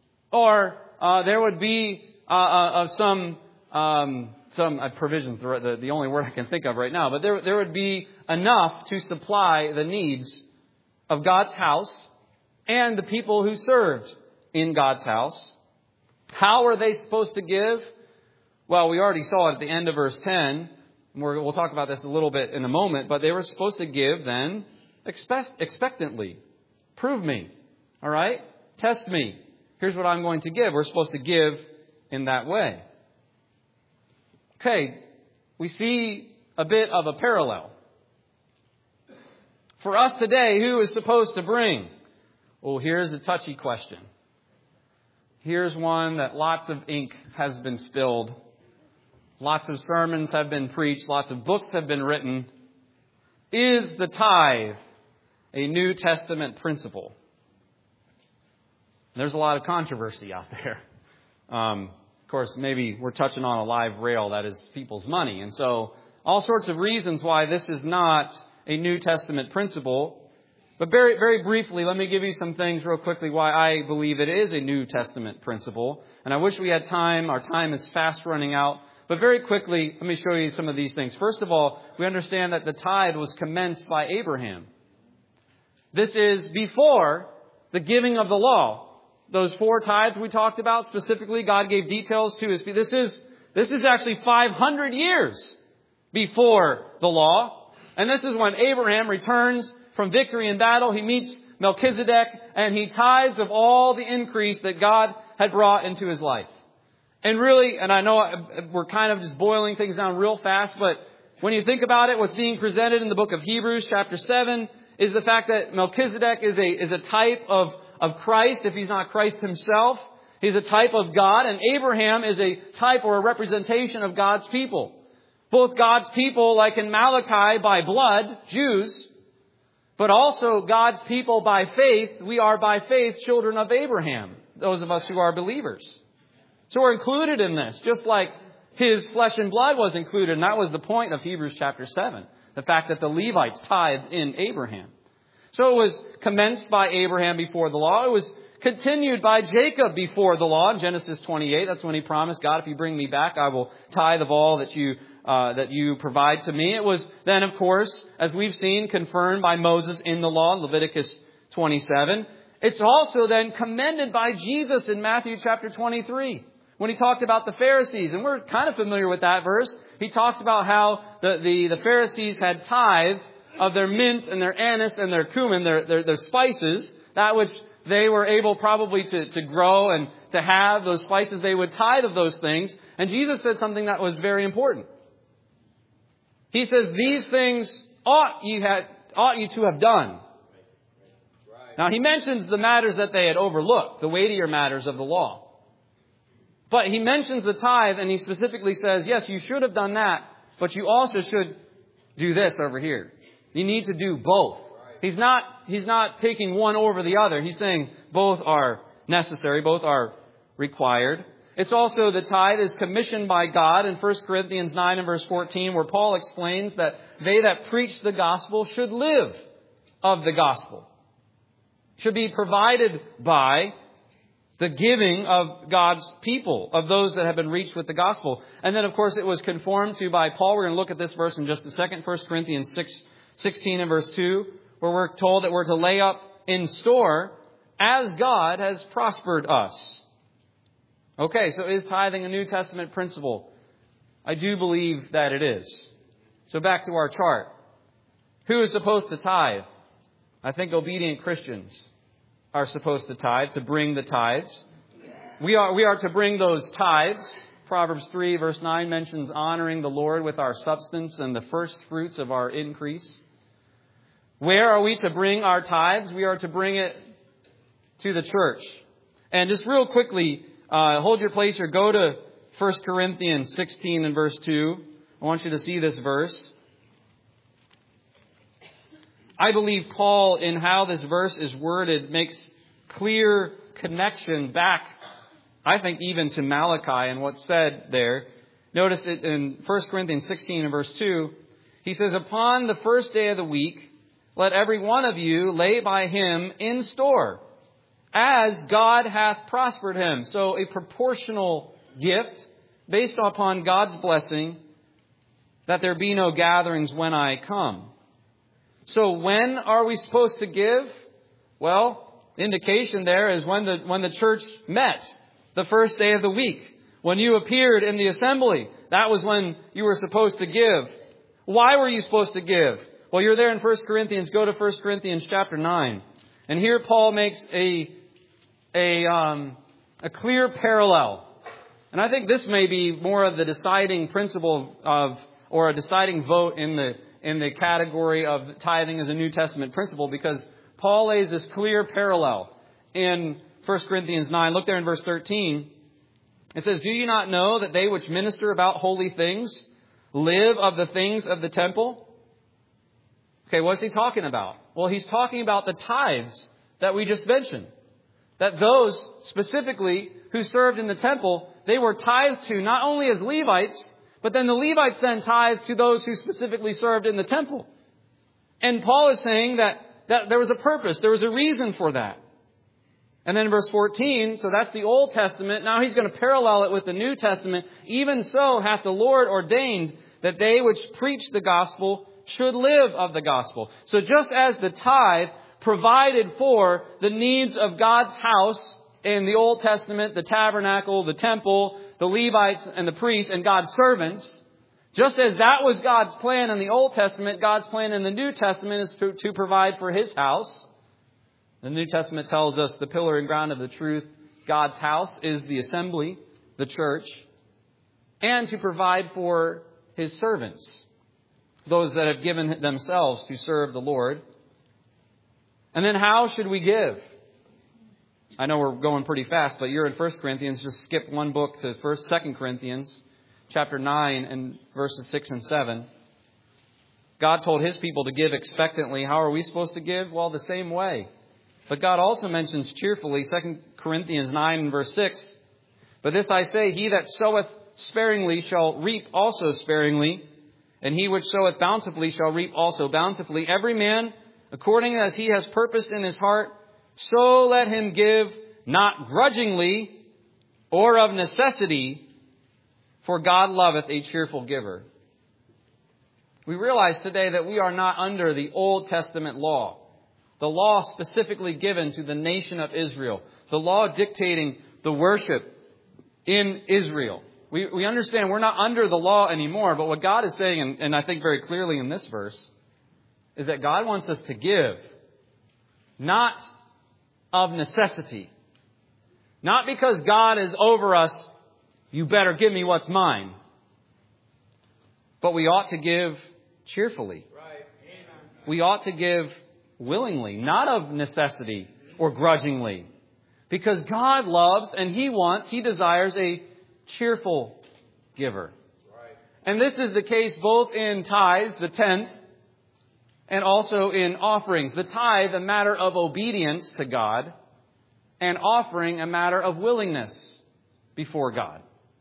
or uh, there would be uh, uh, some um, some uh, provision, the, the only word I can think of right now, but there there would be enough to supply the needs of God's house and the people who served in God's house. How are they supposed to give? Well, we already saw it at the end of verse ten. We're, we'll talk about this a little bit in a moment. But they were supposed to give then expect, expectantly. Prove me. All right? Test me. here's what I'm going to give. We're supposed to give in that way. Okay, we see a bit of a parallel. For us today, who is supposed to bring? Well, here's a touchy question. Here's one that lots of ink has been spilled. Lots of sermons have been preached. Lots of books have been written. Is the tithe a New Testament principle? There's a lot of controversy out there. Um, of course, maybe we're touching on a live rail that is people's money. And so all sorts of reasons why this is not a New Testament principle. But very, very briefly, let me give you some things real quickly why I believe it is a New Testament principle. And I wish we had time. Our time is fast running out. But very quickly, let me show you some of these things. First of all, we understand that the tithe was commenced by Abraham. This is before the giving of the law. Those four tithes we talked about specifically, God gave details to his people. This is, this is actually five hundred years before the law. And this is when Abraham returns from victory in battle. He meets Melchizedek and he tithes of all the increase that God had brought into his life. And really, and I know we're kind of just boiling things down real fast, but when you think about it, what's being presented in the book of Hebrews chapter seven is the fact that Melchizedek is a, is a type of, of Christ, if he's not Christ himself. He's a type of God, and Abraham is a type or a representation of God's people. Both God's people, like in Malachi, by blood, Jews, but also God's people by faith. We are by faith children of Abraham, those of us who are believers. So we're included in this, just like his flesh and blood was included. And that was the point of Hebrews chapter seven. The fact that the Levites tithed in Abraham. So it was commenced by Abraham before the law. It was continued by Jacob before the law. In Genesis twenty-eight, that's when he promised, God, if you bring me back, I will tithe of all that you uh, that you provide to me. It was then, of course, as we've seen, confirmed by Moses in the law, Leviticus twenty-seven. It's also then commended by Jesus in Matthew chapter twenty-three. When he talked about the Pharisees, and we're kind of familiar with that verse, he talks about how the, the, the Pharisees had tithed of their mint and their anise and their cumin, their, their, their spices, that which they were able probably to, to grow and to have, those spices, they would tithe of those things. And Jesus said something that was very important. He says, these things ought you, had, ought you to have done. Now, he mentions the matters that they had overlooked, the weightier matters of the law. But he mentions the tithe, and he specifically says, yes, you should have done that, but you also should do this over here. You need to do both. He's not, he's not taking one over the other. He's saying both are necessary, both are required. It's also the tithe is commissioned by God in First Corinthians nine and verse fourteen, where Paul explains that they that preach the gospel should live of the gospel. Should be provided by the giving of God's people, of those that have been reached with the gospel. And then, of course, it was conformed to by Paul. We're going to look at this verse in just a second. First Corinthians six, sixteen and verse two, where we're told that we're to lay up in store as God has prospered us. Okay, so is tithing a New Testament principle? I do believe that it is. So back to our chart. Who is supposed to tithe? I think obedient Christians are supposed to tithe, to bring the tithes. We are, we are to bring those tithes. Proverbs three verse nine mentions honoring the Lord with our substance and the first fruits of our increase. Where are we to bring our tithes? We are to bring it to the church. And just real quickly, uh, hold your place here. Go to First Corinthians sixteen and verse two. I want you to see this verse. I believe Paul, in how this verse is worded, makes clear connection back, I think, even to Malachi and what's said there. Notice it in First Corinthians sixteen and verse two. He says, upon the first day of the week, let every one of you lay by him in store, as God hath prospered him. So a proportional gift based upon God's blessing, that there be no gatherings when I come. So when are we supposed to give? Well, indication there is when the when the church met, the first day of the week. When you appeared in the assembly, that was when you were supposed to give. Why were you supposed to give? Well, you're there in First Corinthians. Go to First Corinthians chapter nine. And here Paul makes a, a um, A clear parallel. And I think this may be more of the deciding principle of, or a deciding vote in the in the category of tithing as a New Testament principle, because Paul lays this clear parallel in First Corinthians nine. Look there in verse thirteen. It says, "Do you not know that they which minister about holy things live of the things of the temple?" Okay, what's he talking about? Well, he's talking about the tithes that we just mentioned. That those specifically who served in the temple, they were tithed to not only as Levites, but then the Levites then tithed to those who specifically served in the temple. And Paul is saying that, that there was a purpose, there was a reason for that. And then in verse fourteen, so that's the Old Testament. Now he's going to parallel it with the New Testament. "Even so hath the Lord ordained that they which preach the gospel should live of the gospel." So just as the tithe provided for the needs of God's house in the Old Testament, the tabernacle, the temple, the Levites and the priests and God's servants, just as that was God's plan in the Old Testament, God's plan in the New Testament is to, to provide for His house. The New Testament tells us the pillar and ground of the truth, God's house, is the assembly, the church, and to provide for His servants, those that have given themselves to serve the Lord. And then how should we give? I know we're going pretty fast, but you're in First Corinthians. Just skip one book to First, Second Corinthians, chapter nine and verses six and seven. God told His people to give expectantly. How are we supposed to give? Well, the same way. But God also mentions cheerfully, Second Corinthians nine and verse six. "But this I say, he that soweth sparingly shall reap also sparingly, and he which soweth bountifully shall reap also bountifully. Every man according as he has purposed in his heart, so let him give, not grudgingly or of necessity, for God loveth a cheerful giver." We realize today that we are not under the Old Testament law. The law specifically given to the nation of Israel. The law dictating the worship in Israel. We, we understand we're not under the law anymore, but what God is saying, and, and I think very clearly in this verse, is that God wants us to give, not of necessity. Not because God is over us, you better give me what's mine. But we ought to give cheerfully. We ought to give willingly, not of necessity or grudgingly. Because God loves and He wants, He desires a cheerful giver. And this is the case both in tithes, the tenth, and also in offerings. The tithe, a matter of obedience to God, and offering, a matter of willingness before God.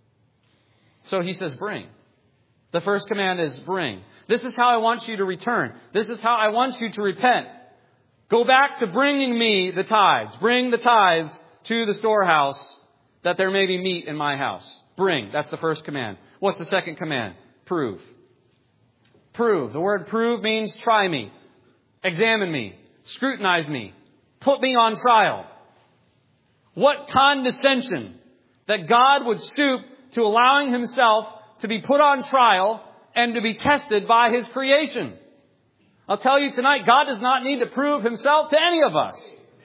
So He says, bring. The first command is bring. This is how I want you to return. This is how I want you to repent. Go back to bringing me the tithes. Bring the tithes to the storehouse, that there may be meat in my house. Bring. That's the first command. What's the second command? Prove. Prove. The word prove means try me, examine me, scrutinize me, put me on trial. What condescension that God would stoop to allowing Himself to be put on trial and to be tested by His creation. I'll tell you tonight, God does not need to prove Himself to any of us.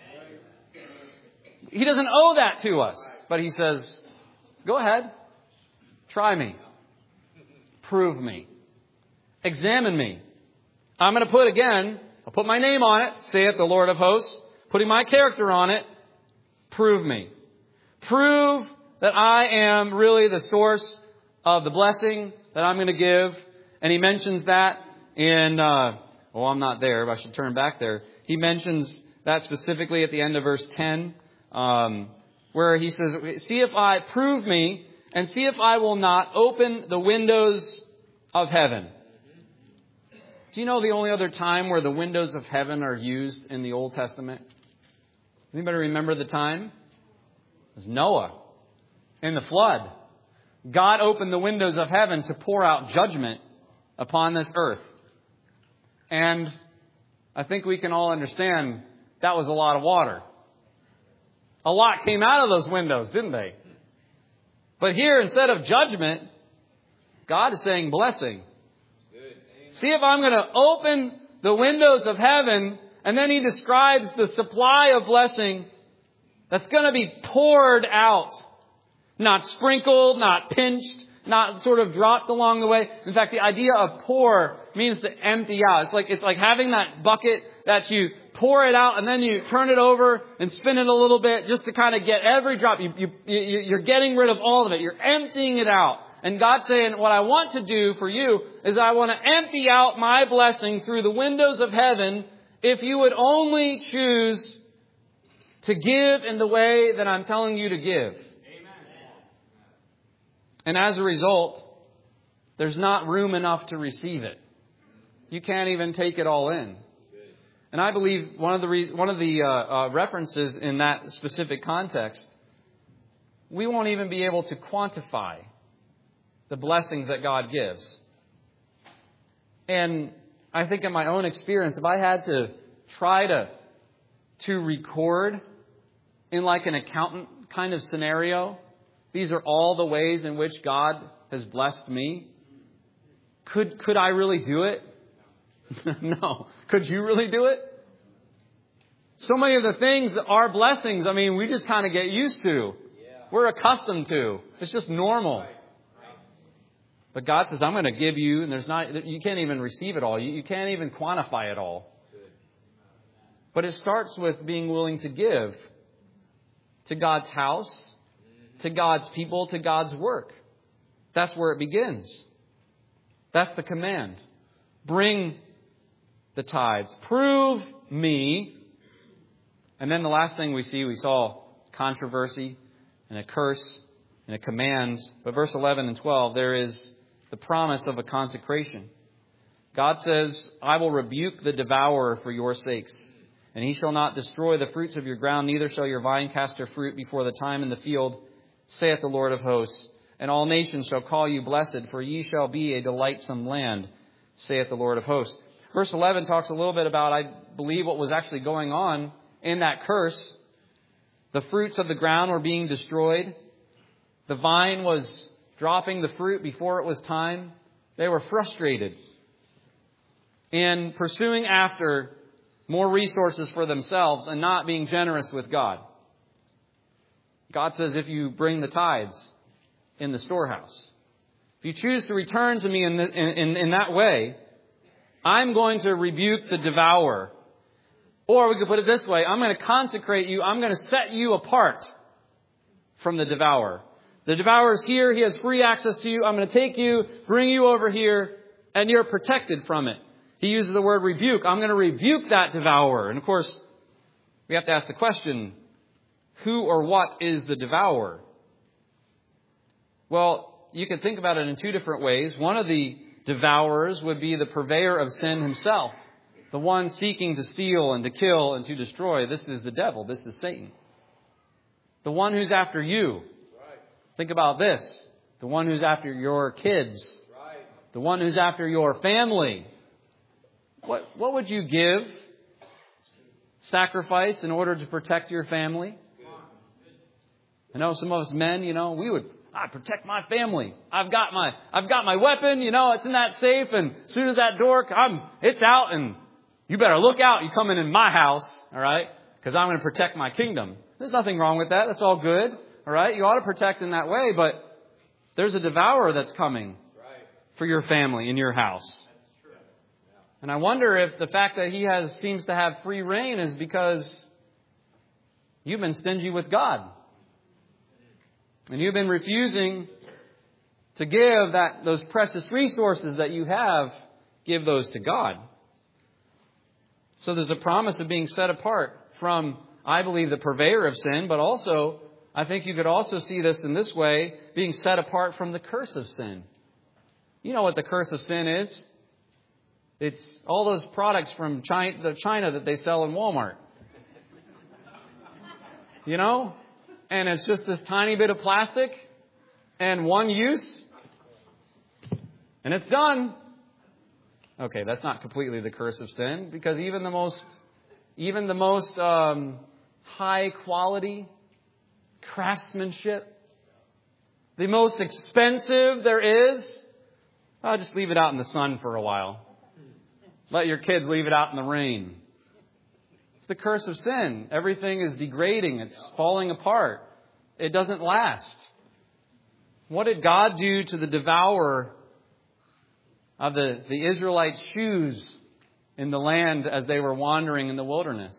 He doesn't owe that to us. But He says, go ahead, try me, prove me, examine me. I'm going to put again, I'll put my name on it, saith the Lord of hosts, putting my character on it, prove me. Prove that I am really the source of the blessing that I'm going to give. And He mentions that in, uh, oh, I'm not there, but I should turn back there. He mentions that specifically at the end of verse ten, um, where He says, see if I prove me and see if I will not open the windows of heaven. Do you know the only other time where the windows of heaven are used in the Old Testament? Anybody remember the time? It was Noah in the flood. God opened the windows of heaven to pour out judgment upon this earth. And I think we can all understand that was a lot of water. A lot came out of those windows, didn't they? But here, instead of judgment, God is saying blessing. See if I'm going to open the windows of heaven, and then He describes the supply of blessing that's going to be poured out. Not sprinkled, not pinched, not sort of dropped along the way. In fact, the idea of pour means to empty out. It's like, it's like having that bucket that you pour it out and then you turn it over and spin it a little bit just to kind of get every drop. You, you, you, you're getting rid of all of it. You're emptying it out. And God's saying, what I want to do for you is I want to empty out my blessing through the windows of heaven if you would only choose to give in the way that I'm telling you to give. And as a result, there's not room enough to receive it. You can't even take it all in. And I believe one of the re- one of the uh, uh, references in that specific context, we won't even be able to quantify the blessings that God gives. And I think in my own experience, if I had to try to to record in like an accountant kind of scenario, these are all the ways in which God has blessed me. Could could I really do it? No. Could you really do it? So many of the things that are blessings, I mean, we just kind of get used to. We're accustomed to. It's just normal. But God says, I'm going to give you, and there's not, you can't even receive it all. You, you can't even quantify it all. But it starts with being willing to give to God's house, to God's people, to God's work. That's where it begins. That's the command. Bring the tithes. Prove me. And then the last thing we see, we saw controversy and a curse and a command. But verse eleven and twelve, there is the promise of a consecration. God says, I will rebuke the devourer for your sakes, and he shall not destroy the fruits of your ground, neither shall your vine cast her fruit before the time in the field, saith the Lord of hosts. And all nations shall call you blessed, for ye shall be a delightsome land, saith the Lord of hosts. Verse eleven talks a little bit about, I believe, what was actually going on in that curse. The fruits of the ground were being destroyed. The vine was dropping the fruit before it was time. They were frustrated in pursuing after more resources for themselves and not being generous with God. God says, if you bring the tithes in the storehouse, if you choose to return to me in, the, in, in that way, I'm going to rebuke the devourer. Or we could put it this way, I'm going to consecrate you, I'm going to set you apart from the devourer. The devourer is here, he has free access to you, I'm going to take you, bring you over here, and you're protected from it. He uses the word rebuke. I'm going to rebuke that devourer. And of course, we have to ask the question, who or what is the devourer? Well, you can think about it in two different ways. One of the devourers would be the purveyor of sin himself, the one seeking to steal and to kill and to destroy. This is the devil. This is Satan. The one who's after you. Think about this. The one who's after your kids. The one who's after your family. What, what would you give, sacrifice in order to protect your family? I know some of us men, you know, we would, I protect my family. I've got my, I've got my weapon, you know, it's in that safe, and as soon as that door, I'm, it's out, and you better look out. You coming in my house, all right? Because I'm going to protect my kingdom. There's nothing wrong with that. That's all good, all right? You ought to protect in that way, but there's a devourer that's coming for your family in your house. And I wonder if the fact that he has seems to have free reign is because you've been stingy with God. And you've been refusing to give that those precious resources that you have, give those to God. So there's a promise of being set apart from, I believe, the purveyor of sin, but also, I think you could also see this in this way, being set apart from the curse of sin. You know what the curse of sin is? It's all those products from China, China that they sell in Walmart. You know? And it's just this tiny bit of plastic and one use. And it's done. Okay, that's not completely the curse of sin, because even the most, even the most um, high quality craftsmanship, the most expensive there is, I'll just leave it out in the sun for a while. Let your kids leave it out in the rain. the curse of sin. Everything is degrading. It's falling apart. It doesn't last. What did God do to the devourer of the, the Israelites' shoes in the land as they were wandering in the wilderness?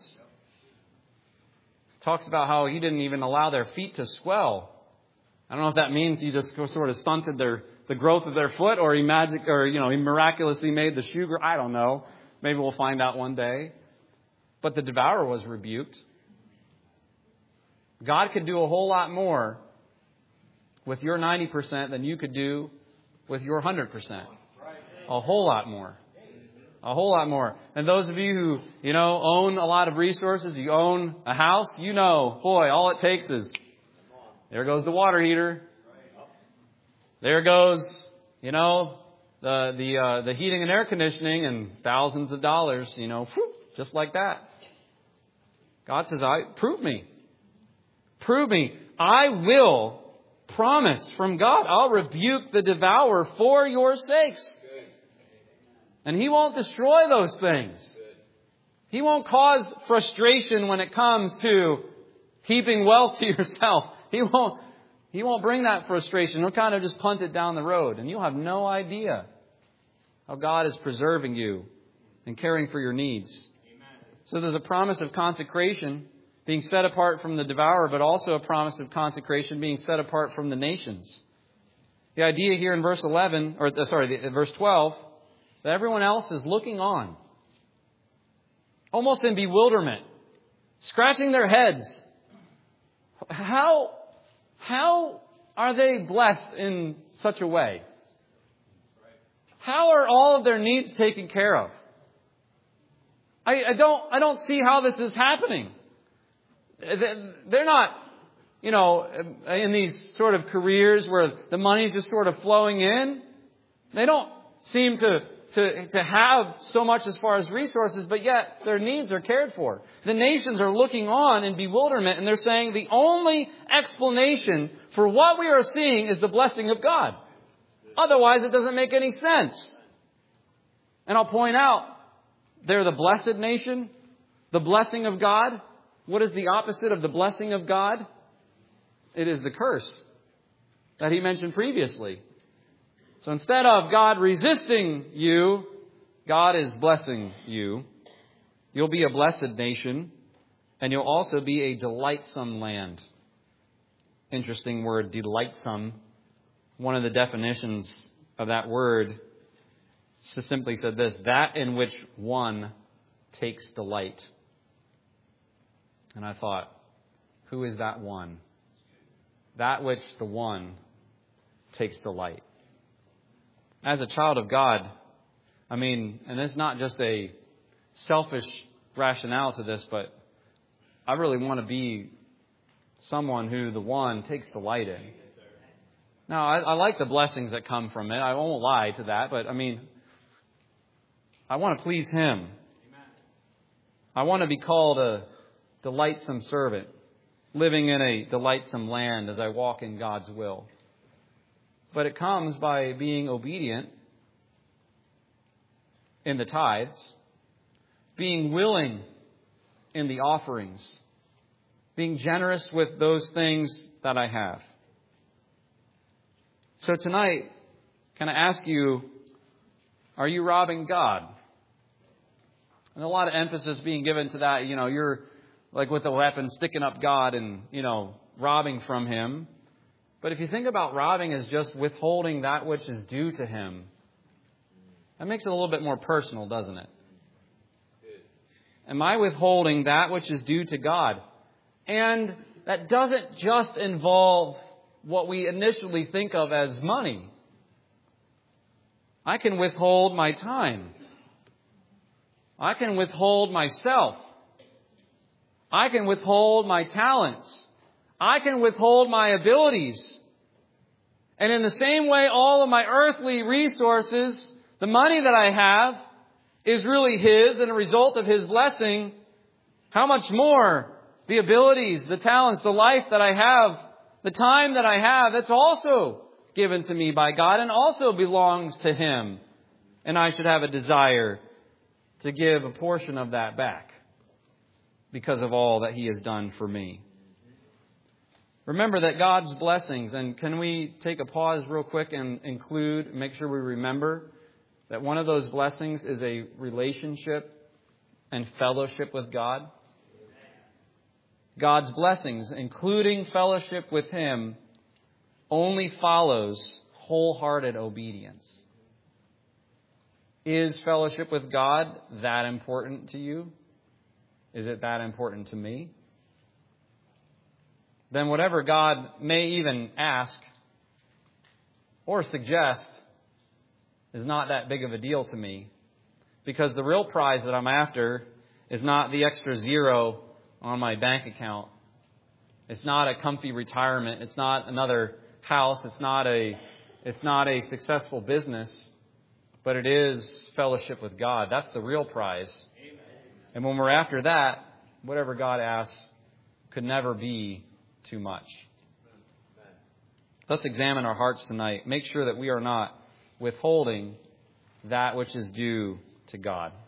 It talks about how He didn't even allow their feet to swell. I don't know if that means He just sort of stunted their the growth of their foot, or He magic, or you know, He miraculously made the shoe grow. I don't know. Maybe we'll find out one day. But the devourer was rebuked. God could do a whole lot more with your ninety percent than you could do with your one hundred percent. A whole lot more. A whole lot more. And those of you who, you know, own a lot of resources, you own a house, you know, boy, all it takes is, there goes the water heater. There goes, you know, the the uh, the heating and air conditioning and thousands of dollars, you know, whoop, just like that. God says, "I prove me. Prove me. I will promise from God. I'll rebuke the devourer for your sakes." And He won't destroy those things. He won't cause frustration when it comes to heaping wealth to yourself. He won't, He won't bring that frustration. He'll kind of just punt it down the road. And you'll have no idea how God is preserving you and caring for your needs. Amen. So there's a promise of consecration, being set apart from the devourer, but also a promise of consecration, being set apart from the nations. The idea here in verse eleven, or sorry, verse twelve, that everyone else is looking on, almost in bewilderment, scratching their heads. How, how are they blessed in such a way? How are all of their needs taken care of? I, I don't, I don't see how this is happening. They're not, you know, in these sort of careers where the money's just sort of flowing in. They don't seem to, to, to have so much as far as resources, but yet their needs are cared for. The nations are looking on in bewilderment, and they're saying the only explanation for what we are seeing is the blessing of God. Otherwise, it doesn't make any sense. And I'll point out, they're the blessed nation, the blessing of God. What is the opposite of the blessing of God? It is the curse that He mentioned previously. So instead of God resisting you, God is blessing you. You'll be a blessed nation, and you'll also be a delightsome land. Interesting word, delightsome. One of the definitions of that word simply said this: that in which one takes delight. And I thought, who is that one? That which the one takes delight. As a child of God, I mean, and it's not just a selfish rationale to this, but I really want to be someone who the one takes delight in. Now, I, I like the blessings that come from it. I won't lie to that, but I mean, I want to please Him. I want to be called a delightsome servant, living in a delightsome land as I walk in God's will. But it comes by being obedient in the tithes, being willing in the offerings, being generous with those things that I have. So tonight, can I ask you, are you robbing God? And a lot of emphasis being given to that. You know, you're like with the weapon sticking up God and, you know, robbing from Him. But if you think about robbing as just withholding that which is due to Him, that makes it a little bit more personal, doesn't it? Am I withholding that which is due to God? And that doesn't just involve what we initially think of as money. I can withhold my time. I can withhold myself. I can withhold my talents. I can withhold my abilities. And in the same way, all of my earthly resources, the money that I have, is really His and a result of His blessing. How much more the abilities, the talents, the life that I have, the time that I have, that's also given to me by God and also belongs to Him. And I should have a desire to give a portion of that back. because of all that He has done for me. Remember that God's blessings, and can we take a pause real quick and include, make sure we remember that one of those blessings is a relationship and fellowship with God? God's blessings, including fellowship with Him, only follows wholehearted obedience. Is fellowship with God that important to you? Is it that important to me? Then whatever God may even ask or suggest is not that big of a deal to me, because the real prize that I'm after is not the extra zero on my bank account. It's not a comfy retirement. It's not another house. It's not a, it's not a successful business, but it is fellowship with God. That's the real prize. Amen. And when we're after that, whatever God asks could never be too much. Let's examine our hearts tonight. Make sure that we are not withholding that which is due to God.